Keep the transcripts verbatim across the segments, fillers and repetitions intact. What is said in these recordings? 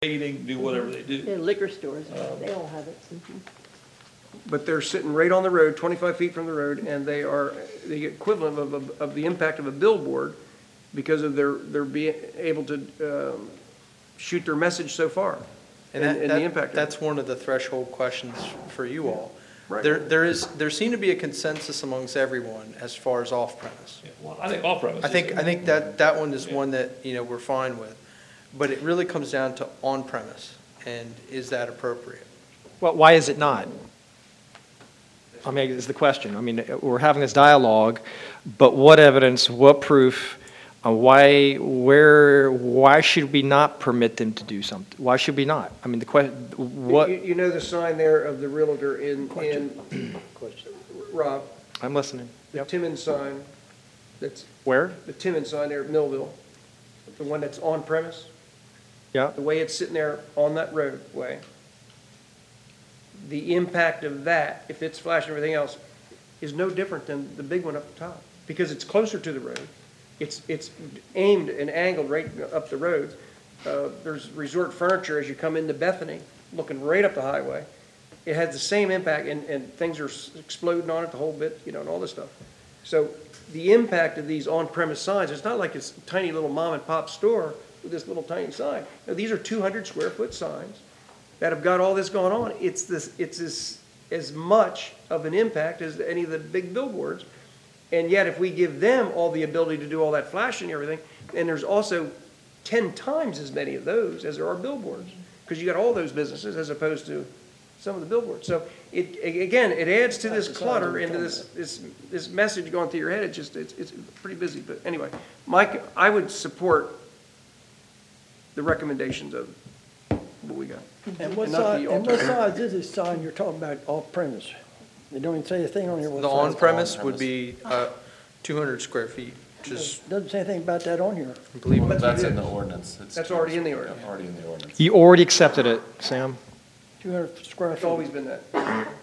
eating, do whatever they do. Yeah, liquor stores, they all have it. Mhm. But they're sitting right on the road, twenty-five feet from the road, and they are the equivalent of, of, of the impact of a billboard because of their, their being able to um, shoot their message so far. And And- that, and the that- impact of that's it. one of the threshold questions for you all. Right. There, there is, there seemed to be a consensus amongst everyone as far as off-premise. Yeah, Well, I think off-premise. I think, is- I think that, that one is Yeah. one that, you know, we're fine with. But it really comes down to on-premise, and is that appropriate? Well, why is it not? I mean, is the question. I mean, we're having this dialogue, but what evidence, what proof, uh, why, where, why should we not permit them to do something? Why should we not? I mean, the question, what, You, you know the sign there of the realtor in, in, Rob, I'm listening. the Yep. Timmons sign, that's, Where? the Timmons sign there at Millville, the one that's on premise, Yeah, the way it's sitting there on that roadway, the impact of that, if it's flashing everything else, is no different than the big one up top, because it's closer to the road. It's, it's aimed and angled right up the road. Uh, there's resort furniture as you come into Bethany, looking right up the highway. It has the same impact, and, and things are s- exploding on it, the whole bit, you know, and all this stuff. So the impact of these on-premise signs, it's not like it's a tiny little mom-and-pop store with this little tiny sign. No, these are two hundred square foot signs that have got all this going on. It's this, it's as, as much of an impact as any of the big billboards. And yet, if we give them all the ability to do all that flashing and everything, and there's also ten times as many of those as there are billboards, because you got all those businesses as opposed to some of the billboards. So it, a- again, it adds to this clutter, into this, this, this message going through your head. It's just, it's, it's pretty busy. But anyway, Mike, I would support the recommendations of what we got. And what And not size, the and what alternative. size is this sign you're talking about off premise? They don't even say a thing on here. what The size. on-premise would be uh, two hundred square feet, which is, Doesn't say anything about that on here. I believe, That's That's what it in the is. ordinance. It's That's already in the ordinance. Yeah, Already in the ordinance. you already accepted it, Sam. two hundred square It's feet. always been that.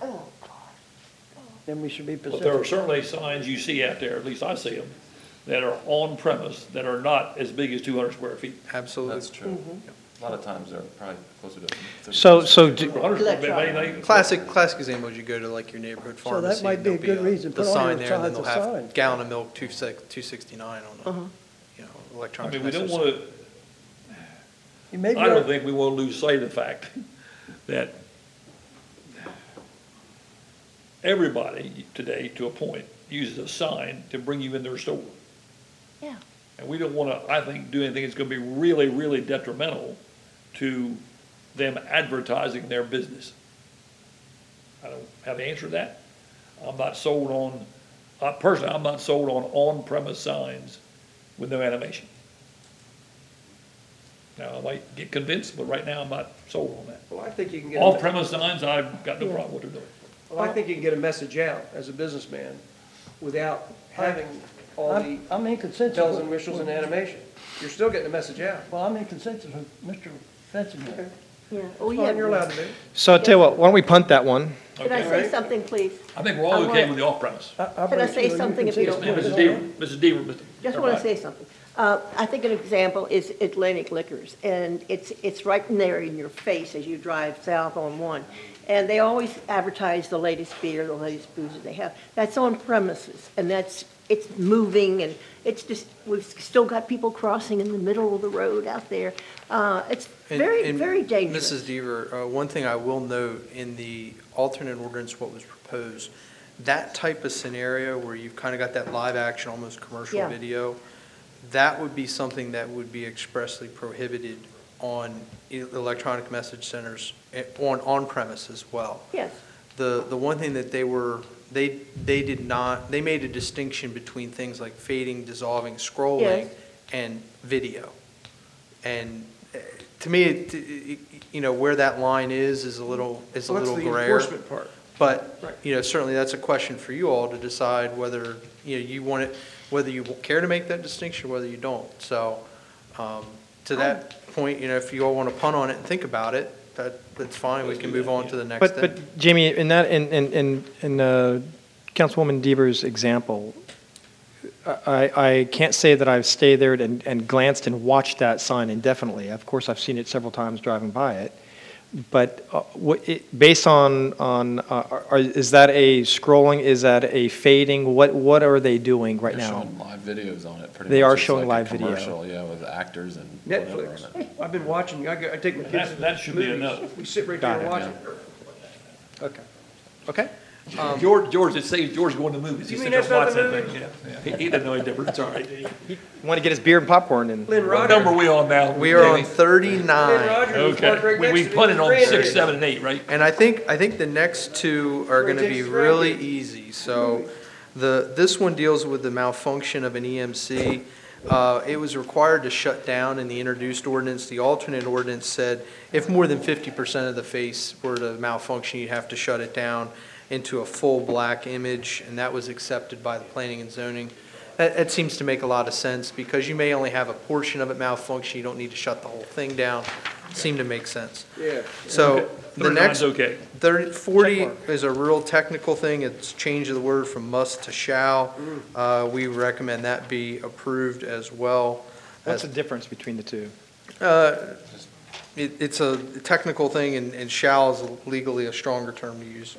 Then we should be But there are specific. certainly signs you see out there, at least I see them, that are on premise, that are not as big as two hundred square feet. absolutely. That's true. A lot of times they're probably closer to. thirty. So, so, do- one hundred square feet, maybe- maybe- Classic, classic example is you go to like your neighborhood that pharmacy. might and be a there'll good reason to The put on sign there there, and then size they'll of have sign. gallon of milk, two six, two sixty-nine on Uh-huh. the, you know, I electronic mean, we don't message. want to, You may be I don't right. think we want to lose sight of the fact that everybody today, to a point, uses a sign to bring you in their store. Yeah. And we don't want to, I think, do anything that's going to be really, really detrimental to them advertising their business. I don't have the answer to that. I'm not sold on, uh, personally, I'm not sold on on-premise signs with no animation. Now, I might get convinced, but right now I'm not sold on that. Well, I think you can get. a- Off-premise signs, I've got no problem with what they're doing. Well, I think you can get a message out as a businessman without having all the I'm, I'm in consensus. bells with- and whistles and animation. You're still getting the message out. Well, I'm in consensus with Mister Fenton here. Yeah. Oh, Fine, yeah. you're allowed to do. so I tell you what, why don't we punt that one? Can I Okay. say something, please? I think we're all I okay want- with the off-premise. I- I'll Can I bring say you a new something if you consensus. don't Now, Missus Put it on Deaver, Missus Deaver, Mister Just want to everybody. say something. Uh, I think an example is Atlantic Liquors, and it's, it's right in there in your face as you drive south on one. And they always advertise the latest beer, the latest booze that they have. That's on premises, and that's, it's moving, and it's just, we've still got people crossing in the middle of the road out there. Uh, It's And- very, and very dangerous. Missus Deaver, uh, one thing I will note in the alternate ordinance, what was proposed, that type of scenario where you've kind of got that live action, almost commercial Yeah. video, that would be something that would be expressly prohibited on e- electronic message centers, eh, on, on premise as well. Yes, The, the one thing that they were, they, they did not, they made a distinction between things like fading, dissolving, scrolling, Yes. and video. And eh, to me, it- it- you know, where that line is, is a little, is a Well, that's little the grayer. enforcement part. But, Right. you know, certainly that's a question for you all to decide whether, you know, you want it, whether you care to make that distinction, or whether you don't. So, um, to that point, you know, if you all want to punt on it and think about it, that, that's fine, we can move on to the next But, thing. but Jamie, in that, in, in, in, in uh, Councilwoman Deaver's example, I, I can't say that I've stayed there and, and glanced and watched that sign indefinitely. Of course, I've seen it several times driving by it. But uh, what, it, based on, on uh, are, is that a scrolling, is that a fading? What, what are they doing right They're now? showing live videos on it, pretty They much. are It's showing like a live video. Commercial, yeah, with actors and whatever Netflix. on it. I've been watching, I go, I take my kids That- to that should be movies. enough. We sit right Got there and it. watch Yeah. it. Okay. Okay. George, George, it saves George going to movies. He You sits mean there and that's watches not that the thing, yeah, yeah. He, he doesn't know any difference, it's all right. Want to get his beer and popcorn and. Lynn What number are Roger. we on now? We are on Jamie? Lynn thirty-nine. Roger was parked Okay, right we, next we to me punted with on his six, granddaddy. seven, and eight, right? And I think, I think the next two are gonna be really easy. So the, this one deals with the malfunction of an E M C. Uh, it was required to shut down in the introduced ordinance. The alternate ordinance said if more than fifty percent of the face were to malfunction, you'd have to shut it down into a full black image, and that was accepted by the planning and zoning. That, that seems to make a lot of sense because you may only have a portion of it malfunction. You don't need to shut the whole thing down. Seemed to make sense. Yeah. So the Thirty-nine's next, okay. thirty, forty is a real technical thing. It's change of the word from must to shall. Uh, we recommend that be approved as well. What's the difference between the two? Uh, it, it's a technical thing and, and shall is legally a stronger term to use.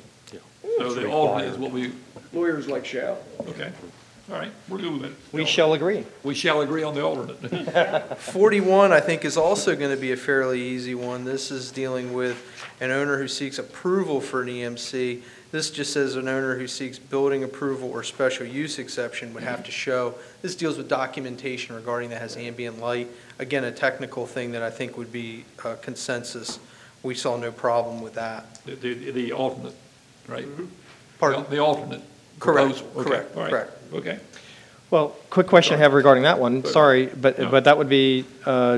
So the alternate is what we, Lawyers like shall. okay, all right, we're good with it. We shall agree. We shall agree on the alternate. forty-one, I think, is also going to be a fairly easy one. This is dealing with an owner who seeks approval for an E M C. This just says an owner who seeks building approval or special use exception would have to show. This deals with documentation regarding that has ambient light. Again, a technical thing that I think would be uh, consensus. We saw no problem with that. The, the, the alternate, right? Pardon? The alternate Correct, proposal. Okay, correct, all right, correct. Okay. Well, quick question I have regarding that one. Good. Sorry, but, No. but that would be uh,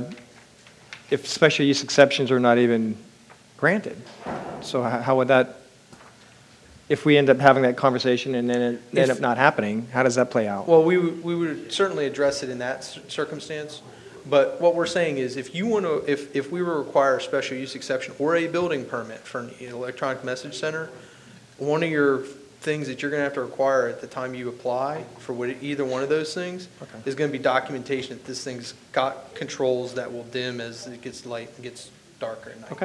if special use exceptions are not even granted. So how how would that, if we end up having that conversation and then it end If- up not happening, how does that play out? Well, we, would- we would certainly address it in that c- circumstance, but what we're saying is if you want to, if, if we were to require a special use exception or a building permit for an electronic message center, one of your things that you're going to have to require at the time you apply for what, either one of those things Okay. is going to be documentation that this thing's got controls that will dim as it gets light and gets darker at night. Okay.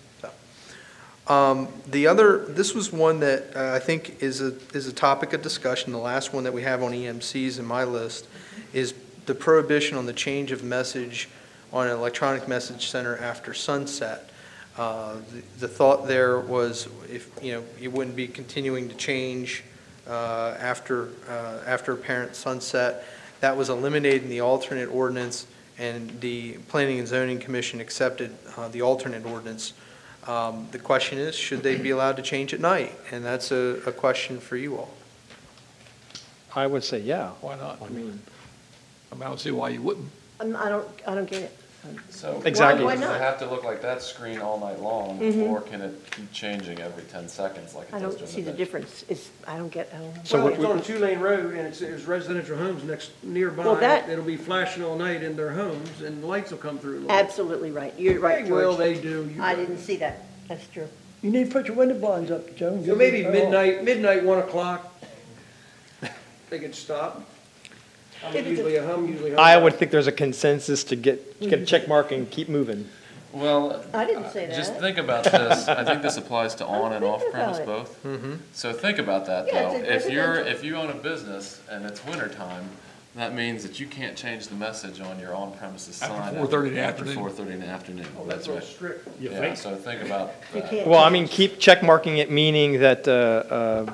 Um, The other, this was one that uh, I think is a, is a topic of discussion. The last one that we have on E M Cs in my list is the prohibition on the change of message on an electronic message center after sunset. Uh, The the thought there was if, you know, you wouldn't be continuing to change uh, after, uh, after apparent sunset. That was eliminated in the alternate ordinance, and the Planning and Zoning Commission accepted uh, the alternate ordinance. Um, The question is, should they be allowed to change at night? And that's a, a question for you all. I would say, yeah. Why not? I mean, I mean, I don't see why you wouldn't. I'm- I don't, I don't get it. So. Exactly. Why Does it not? have to look like that screen all night long, Mhm. or can it keep changing every ten seconds like it I does don't during see the day? difference. It's, I don't get, I don't know. So Well, what it's we- on a two-lane road, and it's, there's residential homes next, nearby. Well, that- It'll be flashing all night in their homes, and the lights will come through. Absolutely right. You're right, Hey, Well, George. they do. You I bet. didn't see that. That's true. You need to put your window blinds up, Joe. and So give maybe it a- midnight, midnight, one o'clock, they could stop. I'm If it's a- usually a hum, usually hum. I would think there's a consensus to get, get a check mark and keep moving. Well. I didn't say Just that. think about this, I think this applies to on and think off premise about it. both. Mm-hmm. So think about that Yeah, though. it's a If you're, residential. if you own a business and it's winter time, that means that you can't change the message on your on-premises sign. After four thirty in the After afternoon. four thirty in the afternoon, Oh, that's that's real right. strict. You Yeah, think? so think about You that. can't. Well, I mean, keep check marking it, meaning that, uh, uh,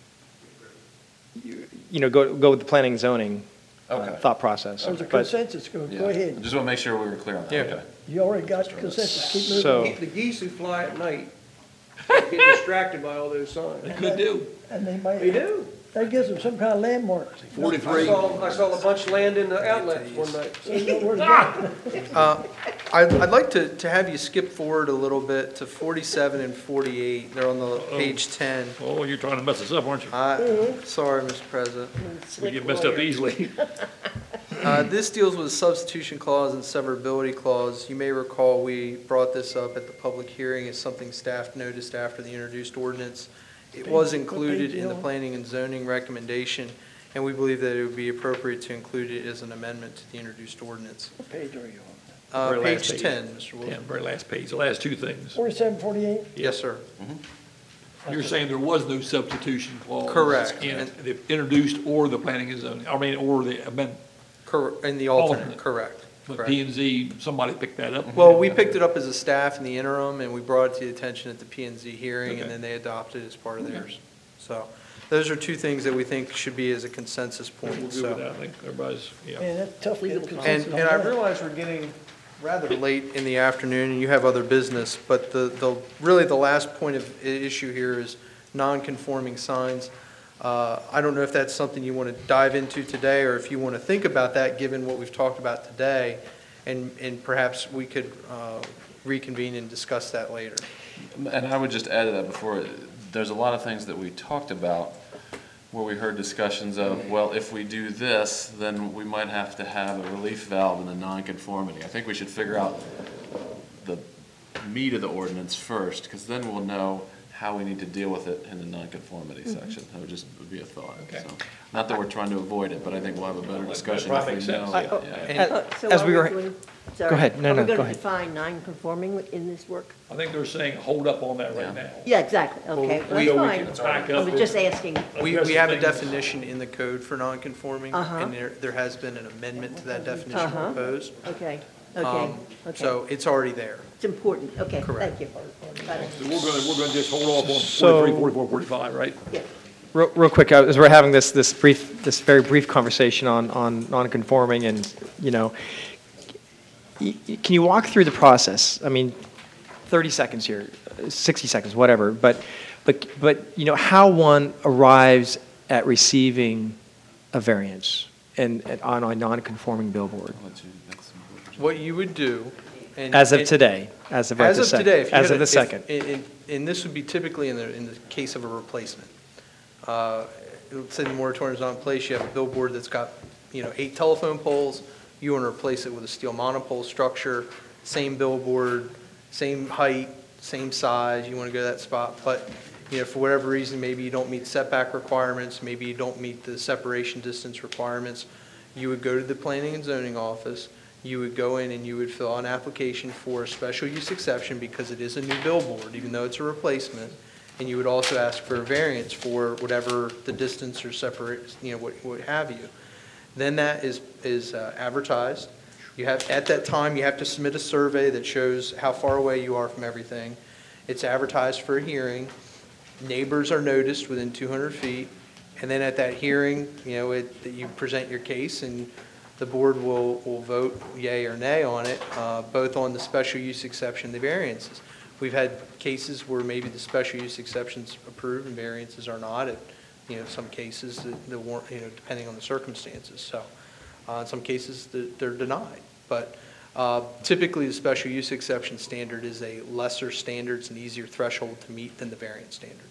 you you know, go, go with the planning and zoning uh, Okay. thought process. There's a But- consensus, go, Yeah. go ahead. Just want to make sure we were clear on that, Yeah. okay. You already got the consensus, keep moving. So- The geese who fly at night get distracted by all those signs. They could do. And they might. They do. That gives them some kind of landmark. I Forty-three. saw, I saw a bunch land in the outlets one night. So you know where to go. Uh, I'd, I'd like to, to have you skip forward a little bit to forty-seven and forty-eight. They're on the page ten. Oh, you're trying to mess us up, aren't you? Uh, sorry, Mister President. We Slick get messed up lawyer. easily. Uh, This deals with a substitution clause and severability clause. You may recall we brought this up at the public hearing as something staff noticed after the introduced ordinance. It was included in the planning and zoning recommendation. and we believe that it would be appropriate to include it as an amendment to the introduced ordinance. What page are you Uh, Very last Page ten, Mister Yeah, Wilson. very last page, the last two things. on? Forty-seven, forty-eight? Yes, sir. You're saying there was no substitution clause? Correct. In And- the introduced or the planning and zoning, I mean, or the amendment, Cor- And the alternate, Alternate. correct. but correct. P and Z, somebody picked that up? Well, we picked it up as a staff in the interim, and we brought it to the attention at the P and Z hearing, Okay. and then they adopted it as part of Okay. theirs. So those are two things that we think should be as a consensus We'll point, do with that, so. I think everybody's, yeah. Man, that's tough to get a And, consensus on and I that. realize we're getting rather late in the afternoon, and you have other business, but the, the, really the last point of i- issue here is non-conforming signs. Uh, I don't know if that's something you want to dive into today, or if you want to think about that, given what we've talked about today, and, and perhaps we could uh, reconvene and discuss that later. And I would just add to that before, there's a lot of things that we talked about where we heard discussions of, well, if we do this, then we might have to have a relief valve in the nonconformity. I think we should figure out the meat of the ordinance first, because then we'll know how we need to deal with it in the nonconformity section. That would just would be a thought. Okay. So, not that we're trying to avoid it, but I think we'll have a better That discussion probably if we makes know. sense. Yeah. And- Uh, so As are we were- going- sorry. Go ahead. No, no, Are we go going to ahead. define non-conforming in this work? I think they're saying hold up on that right Yeah. now. Yeah, exactly, okay, we- well, So we that's can fine. back I up. was just asking, We, address we the have a things- definition in the code for non-conforming, Uh-huh. and there, there has been an amendment to that definition Uh-huh. proposed. okay, okay, Um, okay. So it's already there. It's important, okay, Correct. thank you. Got it. So we're gonna, we're gonna just hold off on So- forty-three, forty-four, forty-five, right? Yeah. Real, real quick, uh, as we're having this, this brief, this very brief conversation on, on non-conforming and, you know, y- y- can you walk through the process? I mean, thirty seconds here, uh, sixty seconds, whatever, but, but, but, you know, how one arrives at receiving a variance and, and on a non-conforming billboard, I'll let you- that's important. What you would do. and- as of and- today, as of right As this of second. today, if you As had of a- the if- second. And, and- and this would be typically in the, in the case of a replacement. Uh, Let's say the moratorium's not in place, you have a billboard that's got, you know, eight telephone poles, you want to replace it with a steel monopole structure, same billboard, same height, same size, you want to go to that spot, but, you know, for whatever reason, maybe you don't meet setback requirements, maybe you don't meet the separation distance requirements, you would go to the planning and zoning office, you would go in and you would fill out an application for a special use exception because it is a new billboard, even though it's a replacement. And you would also ask for a variance for whatever the distance or separate, you know, what, what have you. Then that is, is uh, advertised. You have, at that time, you have to submit a survey that shows how far away you are from everything. It's advertised for a hearing. Neighbors are noticed within two hundred feet. And then at that hearing, you know, it, that you present your case and the board will, will vote yay or nay on it, uh, both on the special use exception and the variances. We've had cases where maybe the special use exceptions approved and variances are not, at, you know, some cases that, that weren't, you know, depending on the circumstances. So, uh, in some cases, they're, they're denied. But, uh, typically, the special use exception standard is a lesser standard, it's an easier threshold to meet than the variance standard.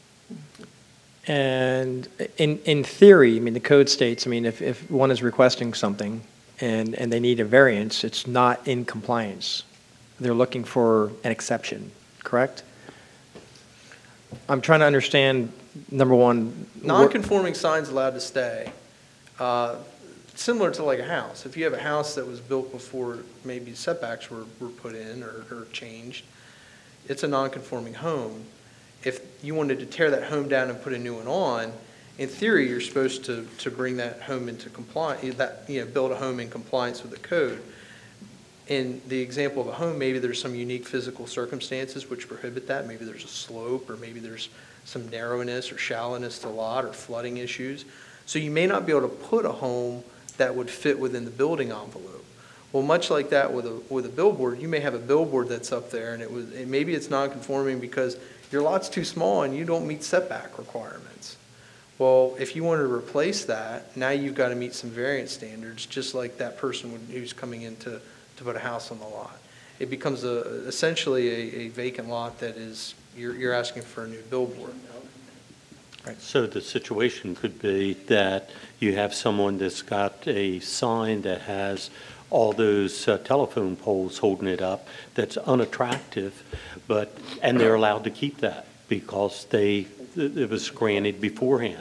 And in, in theory, I mean, the code states, I mean, if, if one is requesting something and, and they need a variance, it's not in compliance. They're looking for an exception, correct? I'm trying to understand, number one. what- Non-conforming signs allowed to stay, uh, similar to like a house. If you have a house that was built before maybe setbacks were, were put in or, or changed, it's a non-conforming home. If you wanted to tear that home down and put a new one on, in theory, you're supposed to, to bring that home into compliance, that, you know, build a home in compliance with the code. In the example of a home, maybe there's some unique physical circumstances which prohibit that. Maybe there's a slope, or maybe there's some narrowness or shallowness to the lot, or flooding issues. So you may not be able to put a home that would fit within the building envelope. Well, much like that with a, with a billboard, you may have a billboard that's up there, and it was, and maybe it's non-conforming because your lot's too small and you don't meet setback requirements. Well, if you want to replace that, now you've got to meet some variance standards, just like that person would- who's coming in to, to put a house on the lot. It becomes a, essentially a, a vacant lot that is, you're, you're asking for a new billboard. So the situation could be that you have someone that's got a sign that has all those uh, telephone poles holding it up that's unattractive, but, and they're allowed to keep that because they, it was granted beforehand.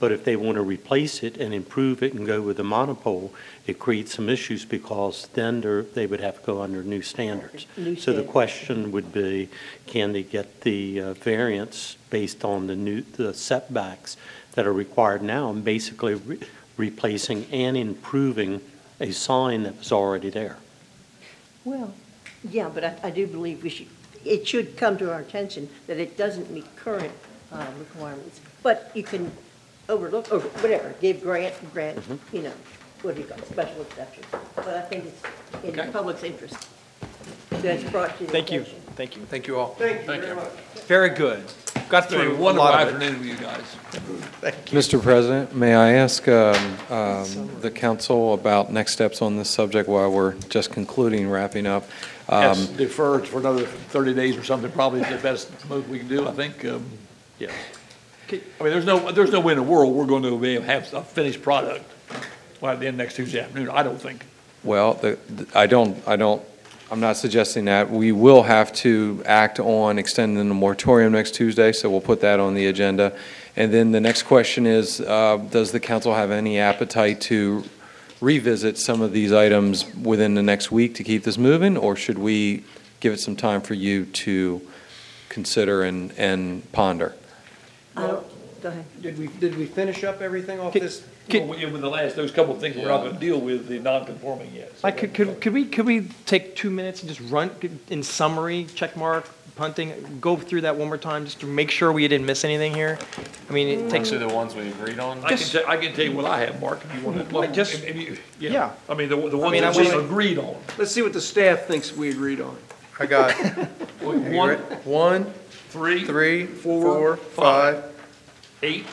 But if they want to replace it and improve it and go with the monopole, it creates some issues because then they're, they would have to go under new standards. New So the standards. question would be, can they get the uh, variance based on the new, the setbacks that are required now, and basically re- replacing and improving a sign that was already there? Well, yeah, but I, I do believe we should, it should come to our attention that it doesn't meet current uh, requirements. But you can overlook, or whatever, give grant, grant, you know, what do you call it, special exception. But I think it's in the Okay. public's interest. That's brought to the Thank you, attention. thank you. Thank you all. Thank you very much. Very good. Got It's been through a a wonderful lot of it. afternoon with you guys. Mister President, may I ask um, um, the council about next steps on this subject while we're just concluding, wrapping up? Yes, Um, defer it for another thirty days or something, probably the best move we can do, I think. um, Yeah. I mean, there's no, there's no way in the world we're going to be able to have a finished product by the end of next Tuesday afternoon, I don't think. Well, the- the- I don't, I don't, I'm not suggesting that. We will have to act on extending the moratorium next Tuesday, so we'll put that on the agenda. And then the next question is, uh, does the council have any appetite to revisit some of these items within the next week to keep this moving? Or should we give it some time for you to consider and, and ponder? I don't, go ahead. Did we, did we finish up everything off Can- this? Well, we- with the last, those couple of things, we're not going to deal with the non-conforming yet. so Like, could, could, could we, could we take two minutes and just run, in summary, check mark, punting, go through that one more time, just to make sure we didn't miss anything here? I mean, it takes, Actually, the ones we agreed on. I can, tell- I can tell you what I have, Mark, if you want to. Well, just- Yeah, I mean, the, the ones mean, I that we wanna- agreed on. Let's see what the staff thinks we agreed on. I got One, one, three, three, Four, four, five, eight,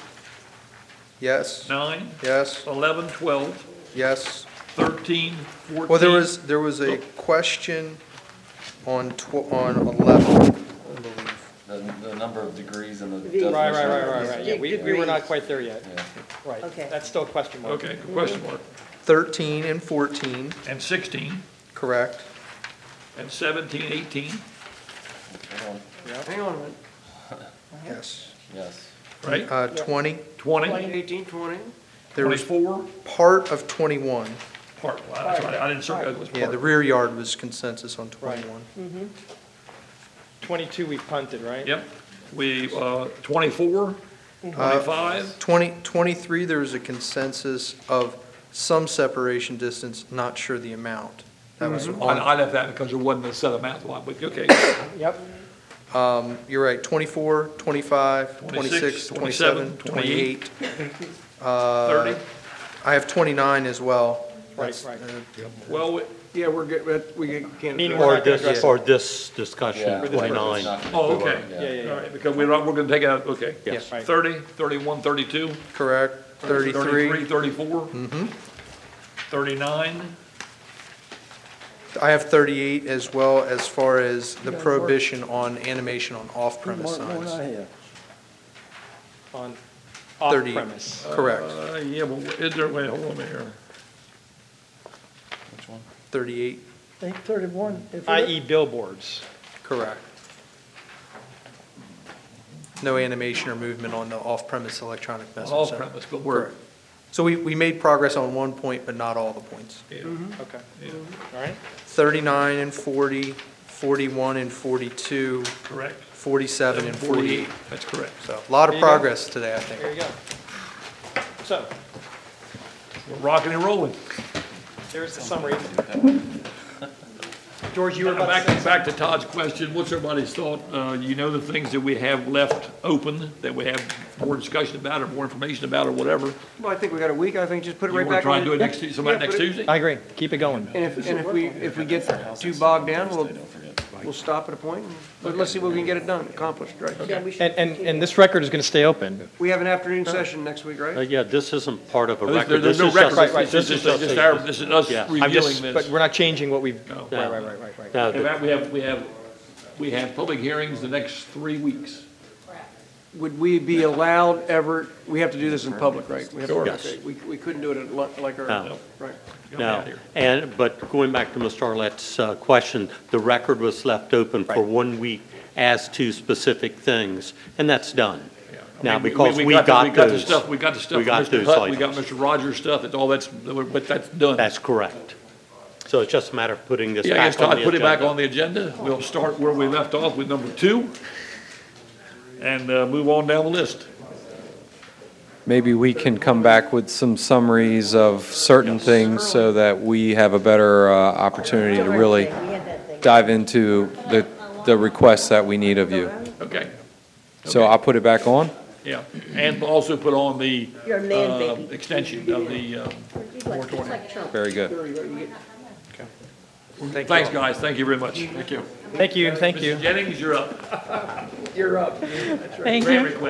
yes, nine, yes, eleven, twelve, yes. thirteen, fourteen. Well, there was, there was a question on tw- on eleven, I believe. The, the number of degrees and the Right, definition. right, right, right, of- right, right, yeah, we, we were not quite there yet. Yeah. Right, Okay. that's still a question mark. Okay, good question, Mark. thirteen and fourteen, And sixteen, correct. and seventeen, eighteen, Hold on. Hang on a minute. Yes. Yes. right? Uh, twenty, Twenty, eighteen, twenty. there was twenty-four, part of twenty-one. part, well, that's right, I didn't circle, it was Yeah, the part. rear yard was consensus on twenty-one. Twenty-two we punted, right? Yep, we, uh, twenty-four, twenty-five, twenty, twenty-three, there was a consensus of some separation distance, not sure the amount. That was I, on, I left that because there wasn't a set amount, but, okay. Yep. um, you're right, twenty-four, twenty-five, twenty-six, twenty-six, twenty-seven, twenty-seven, twenty-eight. Uh, thirty, I have twenty-nine as well. Right, That's, right. uh, well, we- Yeah, we're good, but we can't. Meaning address we're Or not gonna this, address or this discussion, Yeah. twenty-nine. oh, okay. Yeah, yeah, yeah. All right, because we're, not- we're gonna take out, okay. Yes. Right. Thirty, thirty-one, thirty-two. correct, Thirty-three, thirty-three. thirty-four. Mm-hmm. Thirty-nine, I have thirty-eight as well as far as the prohibition on animation on off-premise More more than I signs. have. On thirty. off-premise. Correct, uh, yeah, well, is there, wait, hold on a minute here. Which one? thirty-eight, I think thirty-one. If it- i e billboards. correct. No animation or movement on the off-premise electronic On message. center. off-premise, but we're, Correct. So we, we made progress on one point, but not all the points. yeah, Okay, yeah, all right. thirty-nine and forty, forty-one and forty-two, correct. forty-seven and forty-eight. That's correct. So a lot of There you go. progress today, I There think. you go. So, We're rocking and rolling. there's the summary. George, you were about Back, to say back to Todd's question, what's everybody's thought? Uh, you know the things that we have left open, that we have more discussion about, or more information about, or whatever? Well, I think we got a week, I think just put it You right wanna back. try on and do it the- next, Tu- somebody Yeah, next put it- Tuesday? I agree, keep it going. And if, and if we, if we get too bogged down, we'll, we'll stop at a point, and- but let's see what we can get it done, accomplished, right? Yeah, we should And, and, continue. and this record is gonna stay open. We have an afternoon session next week, Uh, right? Yeah, this isn't part of a There's- record. There's This no is record, just- Right, right, this is this just, is just just our, a- this is us Yeah. I'm I'm just, reviewing but this. we're not changing what we've, No. right, right, right, right, right. Now, In the- fact, we have, we have, we have public hearings the next three weeks. Would we be allowed ever, we have to do this in public, right? We have to- Sure. Yes. okay, We, we couldn't do it at lu- like our, No. right? Get 'em Now, out here. and, but going back to Mister Arlett's uh, question, the record was left open for Right. one week as to specific things, and that's done. Yeah, Now, mean, because we the- got We got the those. stuff, we got the stuff We from got Mister those Hutt, we got items. Mister Rogers' stuff, it's all that's, but that's done. That's correct. So it's just a matter of putting this Yeah, I guess back on Todd, the put it back agenda. on the agenda. We'll start where we left off with number two and uh, move on down the list. Maybe we can come back with some summaries of certain things so that we have a better uh, opportunity to really We had that thing. dive into the, the requests that we need of you. Okay, So I'll put it back on? yeah. And also put on the You're a man, uh, baby. extension of the uh, It's like- it's like Trump. Very good. Thanks, guys. Thank you very much. Thank you. Thank you, thank you. Missus Jennings, you're up. You're up. Grant request.